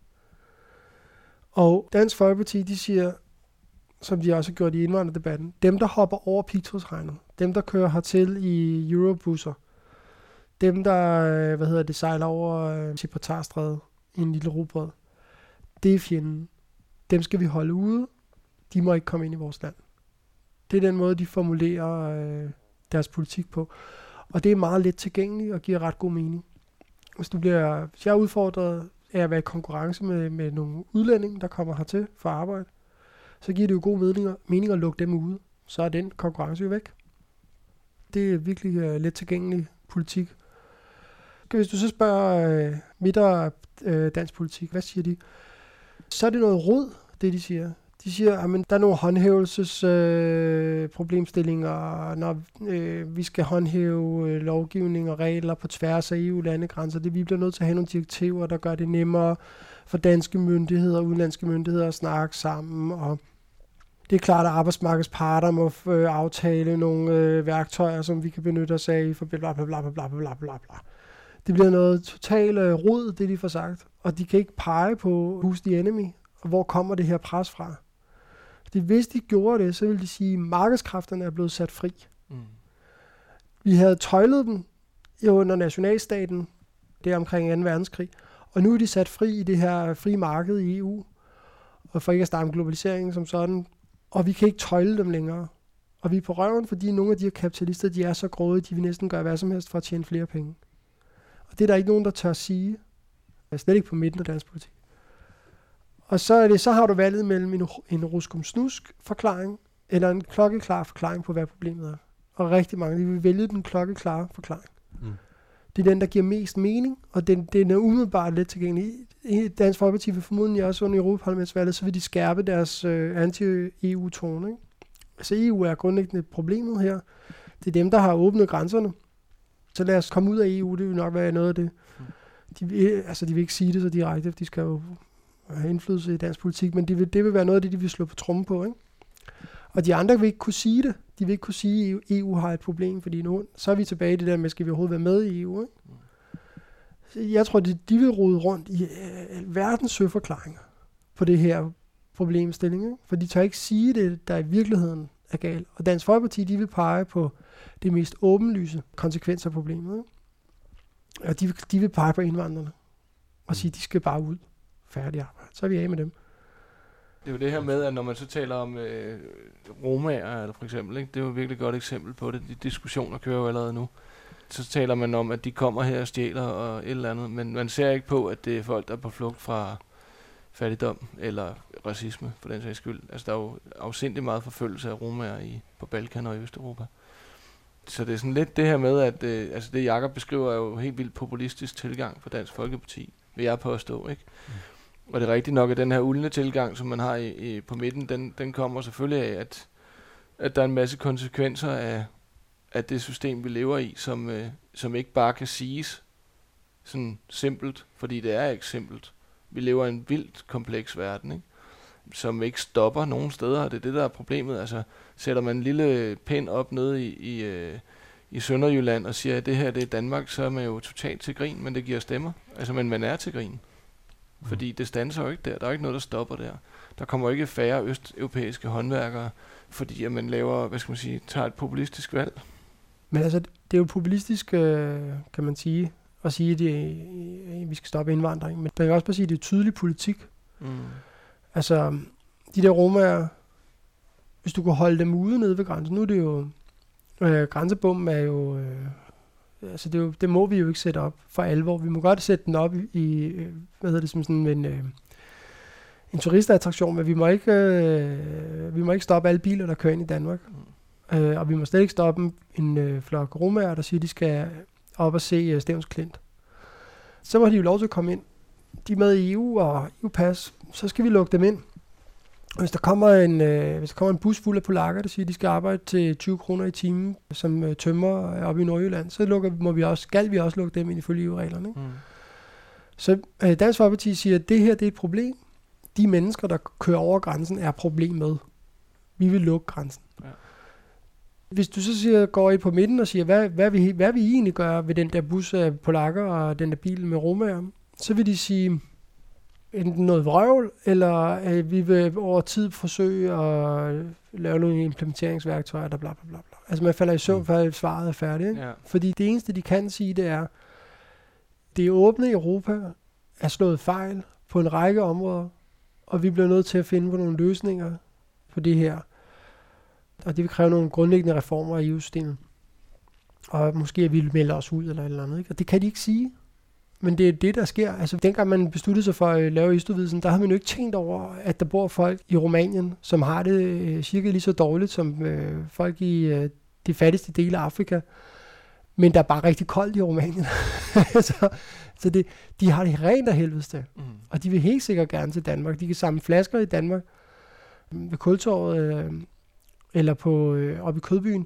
Og Dansk Folkeparti, de siger, som de også har gjort i indvandrerdebatten, dem der hopper over pigtrådsregnet, dem der kører hertil i Eurobusser, dem der, sejler over Gibraltarstrædet i en lille robåd, det er fjenden. Dem skal vi holde ude. De må ikke komme ind i vores land. Det er den måde, de formulerer deres politik på. Og det er meget let tilgængeligt og giver ret god mening. Hvis jeg er udfordret af at være i konkurrence med nogle udlændinge, der kommer hertil for arbejde, så giver det jo god mening at lukke dem ude. Så er den konkurrence jo væk. Det er virkelig let tilgængelig politik. Hvis du så spørger midter dansk politik, hvad siger de? Så er det noget rod, det de siger. De siger, at der er nogle håndhævelsesproblemstillinger, når vi skal håndhæve lovgivning og regler på tværs af EU-landegrænser. Vi bliver nødt til at have nogle direktiver, der gør det nemmere for danske myndigheder og udenlandske myndigheder at snakke sammen. Og det er klart, at arbejdsmarkedets parter må aftale nogle værktøjer, som vi kan benytte os af for bla bla bla bla bla bla bla. Det bliver noget totalt rod, det de får sagt. Og de kan ikke pege på who's the enemy, og hvor kommer det her pres fra. Fordi hvis de gjorde det, så ville de sige, at markedskræfterne er blevet sat fri. Vi havde tøjlet dem under nationalstaten, det omkring 2. verdenskrig, og nu er de sat fri i det her frie marked i EU, og for ikke at starte globaliseringen som sådan, og vi kan ikke tøjle dem længere. Og vi er på røven, fordi nogle af de her kapitalister, de er så grådige, de vil næsten gøre hvad som helst for at tjene flere penge. Og det er der ikke nogen, der tør sige. Slet ikke på midten af dansk politik. Og så har du valget mellem en ruskum-snusk forklaring, eller en klokkeklar forklaring på, hvad problemet er. Og rigtig mange, de vil vælge den klokkeklare forklaring. Det er den, der giver mest mening, og den er umiddelbart let tilgængelig. Dansk Folkeparti vil formodentlig også under Europaparlamentsvalget, så vil de skærpe deres anti-EU-tone. Ikke? Altså EU er grundlæggende problemet her. Det er dem, der har åbnet grænserne. Så lad os komme ud af EU, det vil nok være noget af det. De vil ikke sige det så direkte, de skal jo have indflydelse i dansk politik, men det vil være noget af det, de vil slå på trommen på. Ikke? Og de andre vil ikke kunne sige det. De vil ikke kunne sige, at EU har et problem, fordi nu så er vi tilbage i det der med, skal vi overhovedet være med i EU. Ikke? Jeg tror, de vil rode rundt i verdens søforklaringer på det her problemstilling, ikke? For de tør ikke sige det, der i virkeligheden er galt. Og Dansk Folkeparti, de vil pege på det mest åbenlyse konsekvenser af problemet, ikke? Og de vil pege på indvandrerne og sige, at de skal bare ud. Færdig arbejde. Så er vi af med dem. Det er jo det her med, at når man så taler om romaer, eller for eksempel, ikke? Det er jo et virkelig godt eksempel på det. De diskussioner kører jo allerede nu. Så taler man om, at de kommer her og stjæler og et eller andet, men man ser ikke på, at det er folk, der er på flugt fra fattigdom eller racisme, for den sags skyld. Altså, der er jo afsindig meget forfølgelse af romaer på Balkan og i Østeuropa. Så det er sådan lidt det her med, at altså det Jakob beskriver er jo helt vildt populistisk tilgang for Dansk Folkeparti, vil jeg påstå, ikke? Og det er rigtigt nok, at den her uldne tilgang, som man har på midten, den kommer selvfølgelig af, at der er en masse konsekvenser af det system, vi lever i, som ikke bare kan siges sådan simpelt, fordi det er ikke simpelt. Vi lever i en vildt kompleks verden, ikke? Som ikke stopper nogen steder, og det er det, der er problemet. Altså, sætter man en lille pind op nede i Sønderjylland og siger, at det her det er Danmark, så er man jo totalt til grin, men det giver stemmer. Altså, men man er til grin. Fordi det standser jo ikke der. Der er ikke noget, der stopper der. Der kommer ikke færre østeuropæiske håndværkere, fordi at man laver, tager et populistisk valg. Men altså, det er jo populistisk, kan man sige, at sige, at vi skal stoppe indvandring. Men man kan også bare sige, at det er tydelig politik. Altså, de der romaer, hvis du kunne holde dem ude nede ved grænsen, nu er det jo, grænsebommen er jo, altså det må vi jo ikke sætte op for alvor. Vi må godt sætte den op i som sådan en turistattraktion, men vi må ikke stoppe alle biler, der kører ind i Danmark. Og vi må slet ikke stoppe en flok romaer, der siger, de skal op og se Stevns Klint. Så må de jo lov til at komme ind. De er med i EU og EU-pas, så skal vi lukke dem ind. Hvis der kommer en bus fuld af polakker, der siger, at de skal arbejde til 20 kroner i timen som tømrer oppe i Nordjylland, så skal vi også lukke dem ind ifølge EU-reglerne. Ikke? Så Dansk Folkeparti siger, at det her det er et problem. De mennesker, der kører over grænsen, er problemet. Vi vil lukke grænsen. Ja. Hvis du så går I på midten og siger, hvad vil I egentlig gøre ved den der bus af polakker og den der bil med romaer, så vil de sige enten noget vrøvl, eller vi vil over tid forsøge at lave nogle implementeringsværktøjer, der bla bla bla. Altså man falder i søvn, før svaret er færdigt. Ikke? Ja. Fordi det eneste, de kan sige, det er, det åbne Europa er slået fejl på en række områder, og vi bliver nødt til at finde på nogle løsninger på det her. Og det vil kræve nogle grundlæggende reformer i EU-systemet. Og måske at vi melder os ud eller et eller andet. Ikke? Og det kan de ikke sige. Men det er det, der sker. Altså, dengang man besluttede sig for at lave Østudvidelsen, der havde man jo ikke tænkt over, at der bor folk i Rumænien, som har det cirka lige så dårligt som folk i de fattigste dele af Afrika. Men der er bare rigtig koldt i Rumænien. så de har det rent af helvedes til. Og de vil helt sikkert gerne til Danmark. De kan samle flasker i Danmark ved Kultorvet eller oppe i Kødbyen.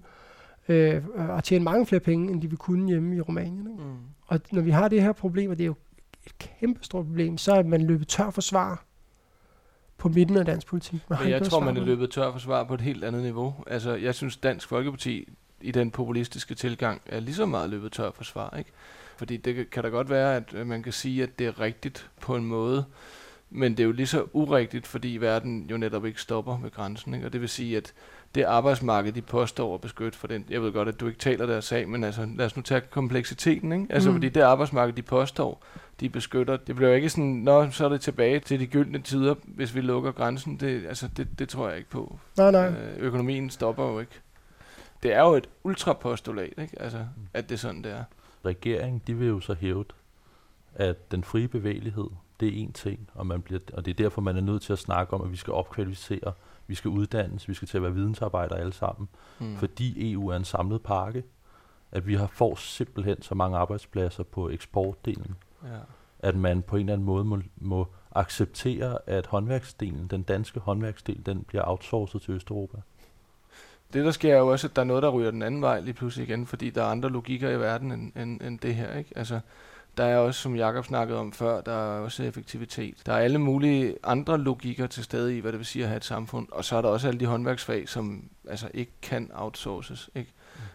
Og tjene mange flere penge, end de vil kunne hjemme i Rumænien. Ikke? Og når vi har det her problem, og det er jo et kæmpe stort problem, så er man løbet tør for svar på midten af dansk politik. Men jeg tror, man er løbet tør for svar på et helt andet niveau. Altså, jeg synes, Dansk Folkeparti i den populistiske tilgang er lige så meget løbet tør for svar, ikke? Fordi det kan da godt være, at man kan sige, at det er rigtigt på en måde, men det er jo lige så urigtigt, fordi verden jo netop ikke stopper ved grænsen, ikke? Og det vil sige, at det arbejdsmarked, de påstår at beskytte for den. Jeg ved godt, at du ikke taler deres sag, men altså, lad os nu tage kompleksiteten, ikke? Altså, fordi det arbejdsmarked, de påstår, de beskytter, det bliver jo ikke sådan, så er det tilbage til de gyldne tider, hvis vi lukker grænsen. Det tror jeg ikke på. Nej. Økonomien stopper jo ikke. Det er jo et ultrapostulat, ikke? Altså, at det er sådan, det er. Regeringen, de vil jo så hævde, at den frie bevægelighed, det er én ting, og det er derfor, man er nødt til at snakke om, at vi skal opkvalificere, vi skal uddannes, vi skal til at være vidensarbejdere alle sammen, fordi EU er en samlet pakke, at vi får simpelthen så mange arbejdspladser på eksportdelen, at man på en eller anden måde må acceptere, at håndværksdelen, den danske håndværksdel, den bliver outsourcet til Østeuropa. Det der sker jo også, at der er noget, der ryger den anden vej lige pludselig igen, fordi der er andre logikker i verden end det her, ikke? Altså, der er også, som Jakob snakkede om før, der er også effektivitet. Der er alle mulige andre logikker til stede i, hvad det vil sige at have et samfund. Og så er der også alle de håndværksfag, som altså ikke kan outsources, ikke?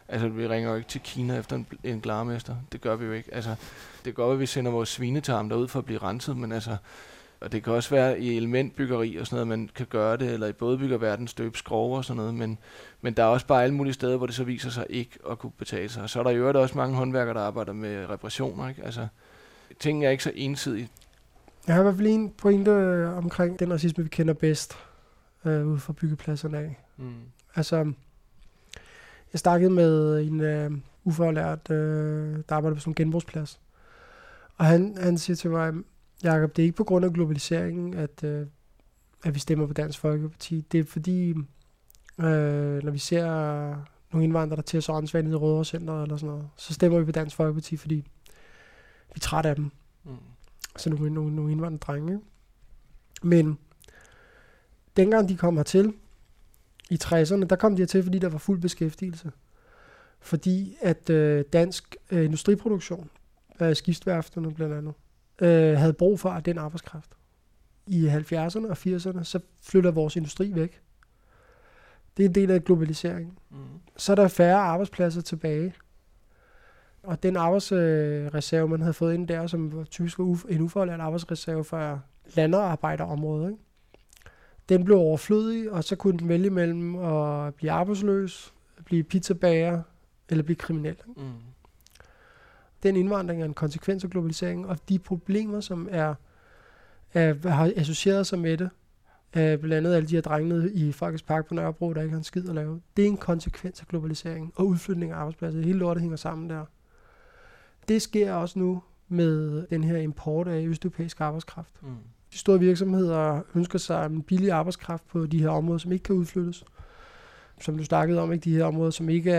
Altså, vi ringer jo ikke til Kina efter en glarmester. Det gør vi jo ikke. Altså, det gør, at vi sender vores svinetarm derud for at blive renset, men altså, og det kan også være i elementbyggeri og sådan noget, man kan gøre det, eller i bådbyggerverden støbe skrove og sådan noget, men der er også bare alle mulige steder, hvor det så viser sig ikke at kunne betale sig. Og så er der jo også mange håndværkere, der arbejder med reparationer, ikke? Altså, tingene er ikke så ensidige. Jeg har i hvert fald en pointe omkring den racisme, vi kender bedst ude fra byggepladserne af. Altså, jeg snakkede med en ufaglært, der arbejder på sådan en genbrugsplads. Og han siger til mig, Jakob, det er ikke på grund af globaliseringen, at vi stemmer på Dansk Folkeparti. Det er fordi, når vi ser nogle indvandrere, der tager så åndsvandet i Rødovrecenteret eller sådan noget, så stemmer vi på Dansk Folkeparti, fordi vi er trætte af dem. Så nogle indvandrerdrenge. Men dengang de kom hertil, i 60'erne, der kom de hertil, fordi der var fuld beskæftigelse. Fordi at dansk industriproduktion, skibsværfterne blandt andet, havde brug for den arbejdskraft. I 70'erne og 80'erne, så flytter vores industri væk. Det er en del af globaliseringen. Så er der færre arbejdspladser tilbage. Og den arbejdsreserve, man havde fået ind der, som typisk var en ufaglært arbejdsreserve for landarbejderområdet, ikke? Den blev overflødig, og så kunne den vælge mellem at blive arbejdsløs, blive pizzabager eller blive kriminel. Den indvandring er en konsekvens af globaliseringen, og de problemer, som har associeret sig med det, blandt andet alle de her drenge i Folkets Park på Nørrebro, der ikke har en skid at lave, det er en konsekvens af globaliseringen og udflytning af arbejdspladser. Hele lortet hænger sammen der. Det sker også nu med den her import af østeuropæisk arbejdskraft. De store virksomheder ønsker sig en billig arbejdskraft på de her områder, som ikke kan udflyttes. Som du snakkede om, ikke, de her områder, som ikke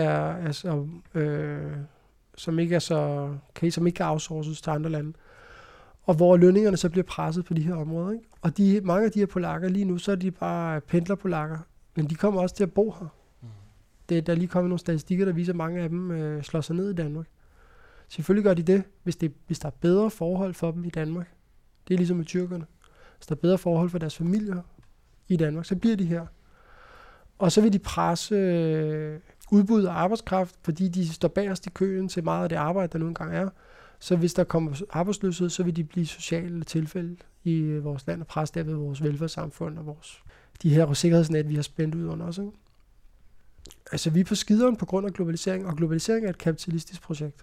som ikke kan outsources til andre lande. Og hvor lønningerne så bliver presset på de her områder, ikke? Og mange af de her polakker lige nu, så er de bare pendlerpolakker, men de kommer også til at bo her. Der er lige kommet nogle statistikker, der viser, at mange af dem slår sig ned i Danmark. Selvfølgelig gør de det, hvis der er bedre forhold for dem i Danmark. Det er ligesom med tyrkerne. Hvis der er bedre forhold for deres familier i Danmark, så bliver de her. Og så vil de presse udbud af arbejdskraft, fordi de står bagerst i køen til meget af det arbejde, der nu engang er. Så hvis der kommer arbejdsløshed, så vil de blive sociale tilfælde i vores land og presse derved vores velfærdssamfund og de her sikkerhedsnet, vi har spændt ud under os. Ikke? Altså, vi er på skideren på grund af globalisering, og globalisering er et kapitalistisk projekt.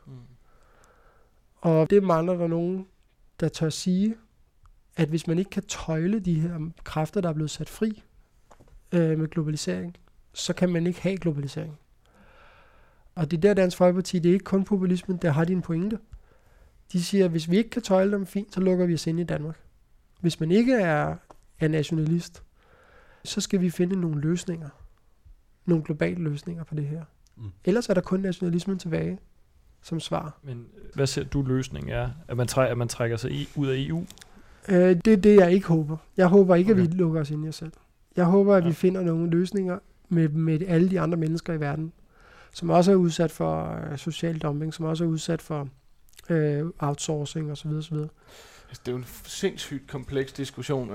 Og det mangler der nogen, der tør sige, at hvis man ikke kan tøjle de her kræfter, der er blevet sat fri med globalisering, så kan man ikke have globalisering. Og det er der Dansk Folkeparti, det er ikke kun populismen, der har de en pointe. De siger, at hvis vi ikke kan tøjle dem fint, så lukker vi os ind i Danmark. Hvis man ikke er nationalist, så skal vi finde nogle løsninger. Nogle globale løsninger på det her. Ellers er der kun nationalismen tilbage som svar. Men hvad ser du løsningen er? At man trækker sig ud af EU? Det er det, jeg ikke håber. Jeg håber ikke, at vi lukker os ind i os selv. Jeg håber, at vi finder nogle løsninger med alle de andre mennesker i verden, som også er udsat for social dumping, som også er udsat for outsourcing osv. osv. Altså, det er jo en sindssygt kompleks diskussion,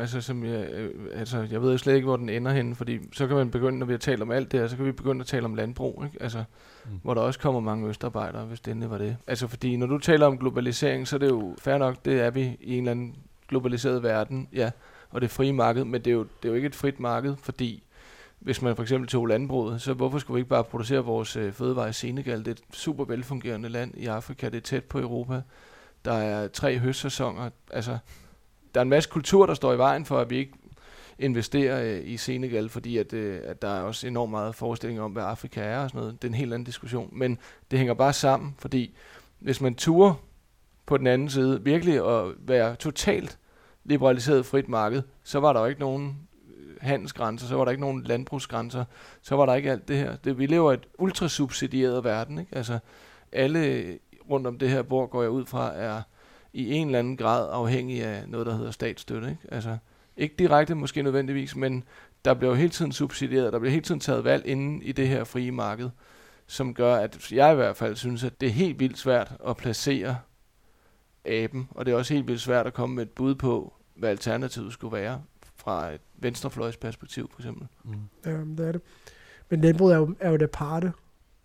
jeg ved jo slet ikke, hvor den ender henne, fordi så kan man begynde, når vi har talt om alt det her, så kan vi begynde at tale om landbrug, ikke? Altså, hvor der også kommer mange østarbejdere, hvis det endelig var det. Altså, fordi når du taler om globalisering, så er det jo fair nok, det er vi i en eller anden globaliseret verden, ja, og det frie marked, men det er jo ikke et frit marked, fordi hvis man for eksempel tog landbruget, så hvorfor skulle vi ikke bare producere vores fødevarer i Senegal? Det er et super velfungerende land i Afrika, det er tæt på Europa. Der er 3 høstsæsoner. Altså, der er en masse kultur, der står i vejen for, at vi ikke investerer i Senegal, fordi at der er også enormt meget forestilling om, hvad Afrika er og sådan noget. Det er en helt anden diskussion. Men det hænger bare sammen, fordi hvis man turer på den anden side virkelig at være totalt liberaliseret frit marked, så var der jo ikke nogen handelsgrænser, så var der ikke nogen landbrugsgrænser, så var der ikke alt det her. Vi lever i et ultrasubsidieret verden, ikke? Altså, alle rundt om det her bord, går jeg ud fra, er i en eller anden grad afhængig af noget, der hedder statsstøtte, ikke? Altså, ikke direkte måske nødvendigvis, men der bliver jo hele tiden subsidieret, der bliver hele tiden taget valg inden i det her frie marked, som gør, at jeg i hvert fald synes, at det er helt vildt svært at placere aben, og det er også helt vildt svært at komme med et bud på, hvad alternativet skulle være fra et venstrefløjsperspektiv, for eksempel. Det er det. Men landbruget er jo det parte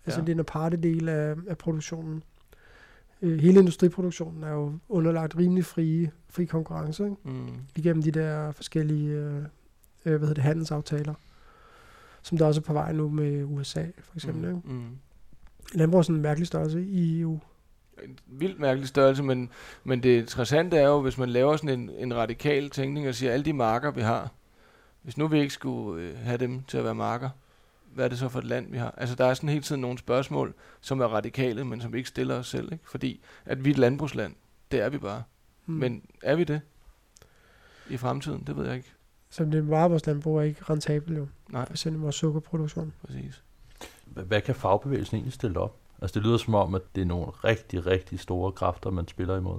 Altså det er en aparte del af produktionen. Hele industriproduktionen er jo underlagt rimelig fri konkurrence, ikke? Igennem de der forskellige handelsaftaler, som der også er på vej nu med USA, for eksempel. Ikke? Landbrug er sådan en mærkelig størrelse i EU. En vildt mærkelig størrelse, men det interessante er jo, hvis man laver sådan en radikal tænkning og siger, alle de marker, vi har, hvis nu vi ikke skulle have dem til at være marker, hvad er det så for et land, vi har? Altså, der er sådan hele tiden nogle spørgsmål, som er radikale, men som vi ikke stiller os selv, ikke? Fordi, at vi er et landbrugsland, det er vi bare. Men er vi det i fremtiden? Det ved jeg ikke. Så det var vores landbrug er ikke rentabelt jo. Nej. For eksempel vores sukkerproduktion. Præcis. Hvad kan fagbevægelsen egentlig stille op? Altså, det lyder som om, at det er nogle rigtig, rigtig store kræfter, man spiller imod.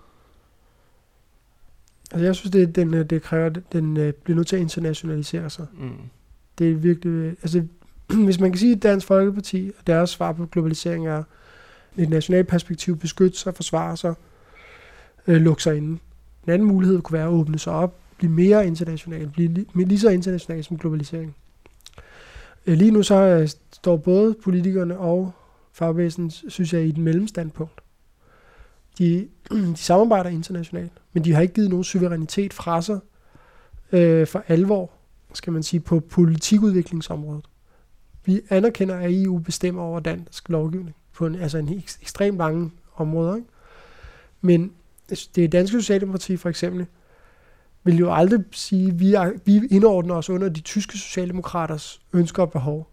Altså, jeg synes, det kræver, at den bliver nødt til at internationalisere sig. Det er virkelig... Altså, hvis man kan sige, at Dansk Folkeparti og deres svar på globalisering er et nationalt perspektiv, beskytte sig, forsvare sig, lukke sig inde. En anden mulighed kunne være at åbne sig op, blive mere international, blive lige så international som globalisering. Lige nu så står både politikerne og fagbevægelsen, synes jeg, i et mellemstandpunkt. De samarbejder internationalt, men de har ikke givet nogen suverænitet fra sig for alvor, skal man sige, på politikudviklingsområdet. Vi anerkender, at EU bestemmer over dansk lovgivning på en ekstremt mange områder. Ikke? Men det danske Socialdemokrati for eksempel vil jo aldrig sige, at vi indordner os under de tyske socialdemokraters ønsker og behov.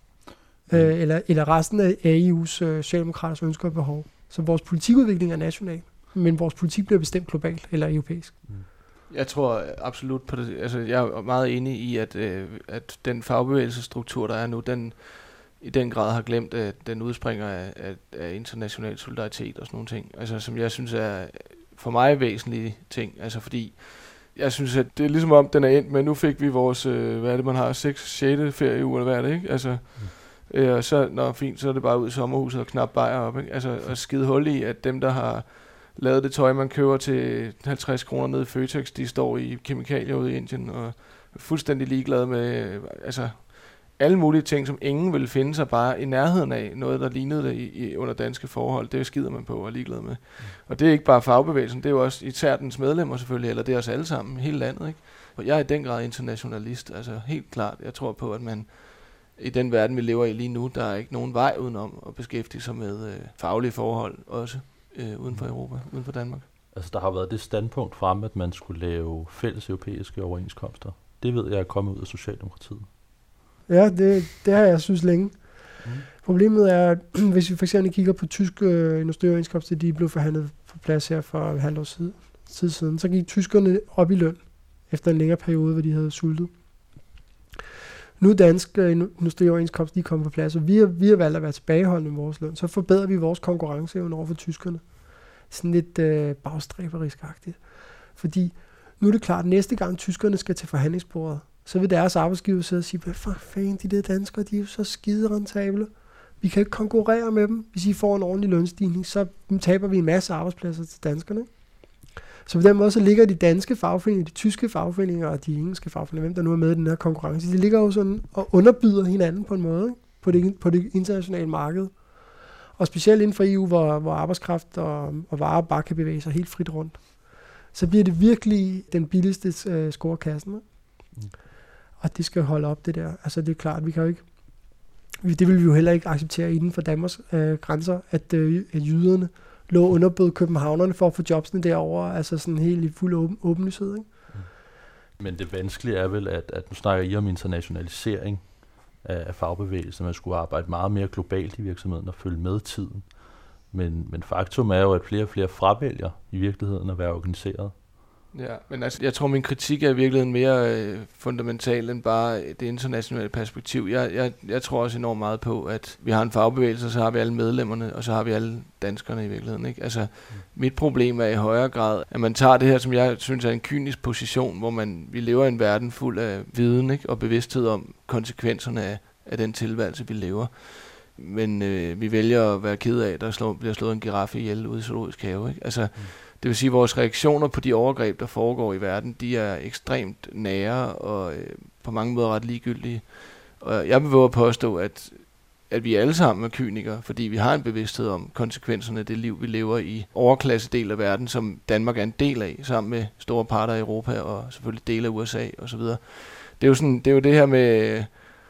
Eller resten af EU's socialdemokraters ønsker og behov. Så vores politikudvikling er national, men vores politik bliver bestemt globalt eller europæisk. Jeg tror absolut på det. Altså, jeg er meget enig i, at den fagbevægelsesstruktur, der er nu, den i den grad har glemt, at den udspringer af international solidaritet og sådan nogle ting. Altså, som jeg synes er for mig væsentlige ting. Altså, fordi jeg synes, at det er ligesom om, den er endt med, nu fik vi vores, hvad er det, man har, 6. ferieuge, eller hvad er det, ikke? Altså, og så, fint, så er det bare ud i sommerhuset og knap bajer op, ikke? Altså, og skide hul i, at dem, der har lavet det tøj, man køber til 50 kroner nede i Føtex, de står i kemikalier ude i Indien, og er fuldstændig ligeglade med, altså, alle mulige ting, som ingen vil finde sig bare i nærheden af, noget, der lignede det under danske forhold, det skider man på og er ligeglad med. Og det er ikke bare fagbevægelsen, det er jo også især dens medlemmer selvfølgelig, eller det er os alle sammen, hele landet, ikke? Og jeg er i den grad internationalist, altså helt klart. Jeg tror på, at man i den verden, vi lever i lige nu, der er ikke nogen vej udenom at beskæftige sig med faglige forhold også uden for Europa, uden for Danmark. Altså, der har været det standpunkt frem, at man skulle lave fælles europæiske overenskomster. Det ved jeg er kommet ud af Socialdemokratiet. Ja, det har jeg synes længe. Problemet er, at hvis vi for eksempel kigger på tyske industrioverenskomster, de blev forhandlet på plads her for et halvt års tid siden, så gik tyskerne op i løn efter en længere periode, hvor de havde sultet. Nu er danske industrioverenskomster, de er kommet på plads, og vi har valgt at være tilbageholdende med vores løn. Så forbedrer vi vores konkurrenceevne over for tyskerne. Sådan lidt bagstræberisk-agtigt. Fordi nu er det klart, at næste gang tyskerne skal til forhandlingsbordet, så vil deres arbejdsgiver sidde og sige, hvad for fanden, de der danskere, de er jo så skide rentable. Vi kan ikke konkurrere med dem. Hvis I får en ordentlig lønstigning, så taber vi en masse arbejdspladser til danskerne. Så på den måde, så ligger de danske fagforeninger, de tyske fagforeninger og de engelske fagforeninger, hvem der nu er med i den her konkurrence, de ligger jo sådan og underbyder hinanden på en måde, ikke? På det internationale marked. Og specielt inden for EU, hvor arbejdskraft og varer bare kan bevæge sig helt frit rundt. Så bliver det virkelig den billigste scorekassen. Ikke? Og det skal holde op, det der. Altså det er klart, vi kan jo ikke... Det vil vi jo heller ikke acceptere inden for Danmarks grænser, at jyderne lå underbød københavnerne for at få jobsene derovre, altså sådan helt i fuld åbenlyshed, ikke? Men det vanskelige er vel, at nu snakker I om internationalisering af fagbevægelsen, man skulle arbejde meget mere globalt i virksomheden og følge med tiden. Men faktum er jo, at flere og flere fravælger i virkeligheden at være organiseret. Ja, men altså, jeg tror, min kritik er i virkeligheden mere fundamental end bare det internationale perspektiv. Jeg tror også enormt meget på, at vi har en fagbevægelse, og så har vi alle medlemmerne, og så har vi alle danskerne i virkeligheden. Ikke? Altså, mit problem er i højere grad, at man tager det her, som jeg synes er en kynisk position, hvor vi lever i en verden fuld af viden, ikke? Og bevidsthed om konsekvenserne af den tilværelse, vi lever. Men vi vælger at være ked af, at der bliver slået en giraffe ihjel ude i zoologisk have. Ikke? Altså, det vil sige, at vores reaktioner på de overgreb, der foregår i verden, de er ekstremt nære og på mange måder ret ligegyldige. Og jeg vil våge at påstå, at at vi alle sammen er kynikere, fordi vi har en bevidsthed om konsekvenserne af det liv, vi lever i overklassedel af verden, som Danmark er en del af, sammen med store parter af Europa og selvfølgelig dele af USA osv. Det er jo det her med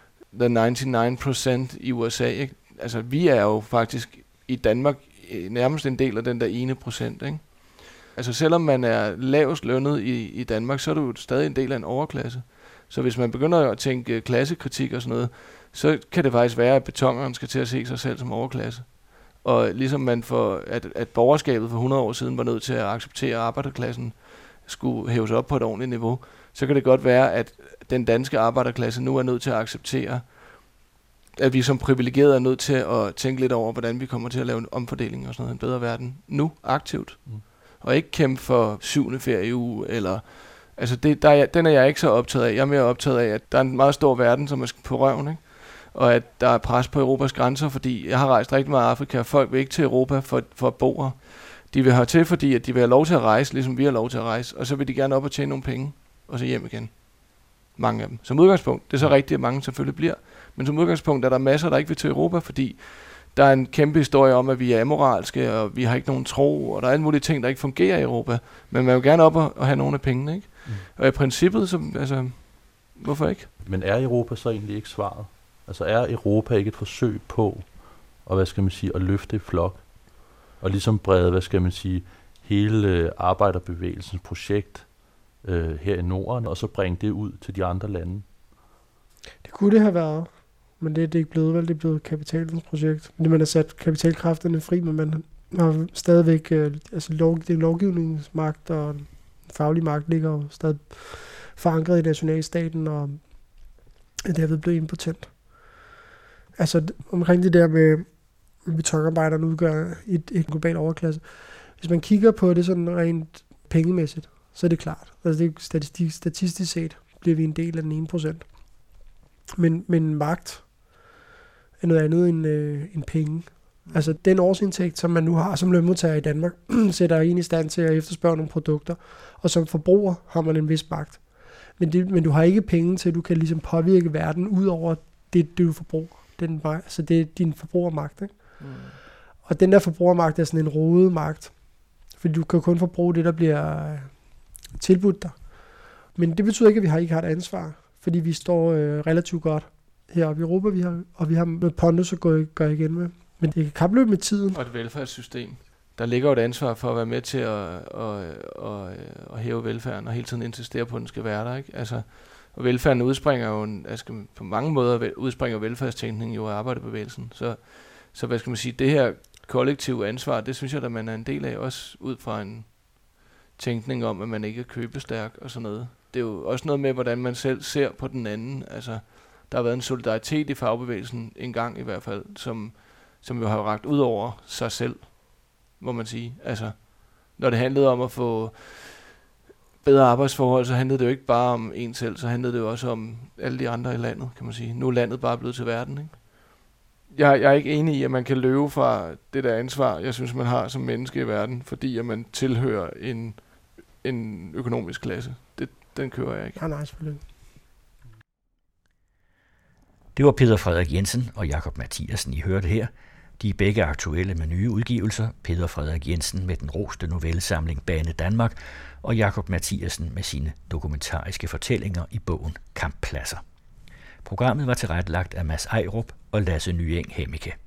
the 99% i USA, ikke? Altså, vi er jo faktisk i Danmark nærmest en del af den der 1%, ikke? Altså, selvom man er lavest lønnet i Danmark, så er du stadig en del af en overklasse. Så hvis man begynder at tænke klassekritik og sådan noget, så kan det faktisk være, at betoneren skal til at se sig selv som overklasse. Og ligesom man at borgerskabet for 100 år siden var nødt til at acceptere, at arbejderklassen skulle hæves op på et ordentligt niveau, så kan det godt være, at den danske arbejderklasse nu er nødt til at acceptere, at vi som privilegerede er nødt til at tænke lidt over, hvordan vi kommer til at lave en omfordeling og sådan noget, en bedre verden nu, aktivt. Og ikke kæmpe for 7. ferieuge, eller... Altså, den er jeg ikke så optaget af. Jeg er mere optaget af, at der er en meget stor verden, som er på røven, ikke? Og at der er pres på Europas grænser, fordi jeg har rejst rigtig meget i Afrika, og folk vil ikke til Europa for at bo her. De vil hertil, fordi at de vil have lov til at rejse, ligesom vi har lov til at rejse, og så vil de gerne op og tjene nogle penge, og så hjem igen. Mange af dem. Som udgangspunkt, det er så rigtigt, at mange selvfølgelig bliver, men som udgangspunkt er der masser, der ikke vil til Europa, fordi der er en kæmpe historie om, at vi er amoralske, og vi har ikke nogen tro, og der er alle mulige ting, der ikke fungerer i Europa, men man vil gerne op og have nogle af pengene, ikke? Og i princippet, hvorfor ikke? Men er Europa så egentlig ikke svaret? Altså er Europa ikke et forsøg på at, at løfte et flok? Og ligesom brede, hele arbejderbevægelsens projekt her i Norden, og så bringe det ud til de andre lande? Det kunne det have været, men det er ikke blevet, vel? Det er blevet kapitalens projekt. Fordi man har sat kapitalkræfterne fri, men man har stadigvæk, lovgivningsmagt og faglig magt ligger jo stadig forankret i nationalstaten, og det er blevet impotent. Altså omkring det der med betonarbejderne udgør et global overklasse. Hvis man kigger på det sådan rent pengemæssigt, så er det klart. Altså det er statistisk set bliver vi en del af den 1%. Men magt er noget andet end penge. Altså den årsindtægt, som man nu har som lønmodtager i Danmark, sætter en i stand til at efterspørge nogle produkter, og som forbruger har man en vis magt. Men du har ikke penge til, at du kan ligesom påvirke verden ud over det, du forbruger. Så det er din forbrugermagt, ikke? Og den der forbrugermagt er sådan en rodet magt, fordi du kan kun forbruge det, der bliver tilbudt dig. Men det betyder ikke, at vi ikke har et ansvar, fordi vi står relativt godt heroppe i Europa, vi har med pondus at gå igen med. Men det kan kapløbe med tiden. Og et velfærdssystem. Der ligger jo et ansvar for at være med til at hæve velfærden, og hele tiden insistere på, at den skal være der, ikke? Altså, og velfærden udspringer jo, på mange måder udspringer velfærdstænkning jo af arbejderbevægelsen. Så hvad skal man sige, det her kollektive ansvar, det synes jeg, at man er en del af, også ud fra en tænkning om, at man ikke er købestærk og sådan noget. Det er jo også noget med, hvordan man selv ser på den anden. Altså, der har været en solidaritet i fagbevægelsen, en gang i hvert fald, som jo har rakt ud over sig selv, må man sige. Altså, når det handlede om at få bedre arbejdsforhold, så handlede det jo ikke bare om en selv, så handlede det jo også om alle de andre i landet, kan man sige. Nu er landet bare blevet til verden, ikke? Jeg er ikke enig i, at man kan løbe fra det der ansvar, jeg synes, man har som menneske i verden, fordi at man tilhører en økonomisk klasse. Den kører jeg ikke. Nej, selvfølgelig. Det var Peter Frederik Jensen og Jakob Mathiasen, I hørte her. De er begge aktuelle med nye udgivelser. Peter Frederik Jensen med den roste novellesamling Bane Danmark, og Jakob Mathiasen med sine dokumentariske fortællinger i bogen Kamppladser. Programmet var tilrettelagt af Mads Ejrup og Lasse Nyeng Hemmike.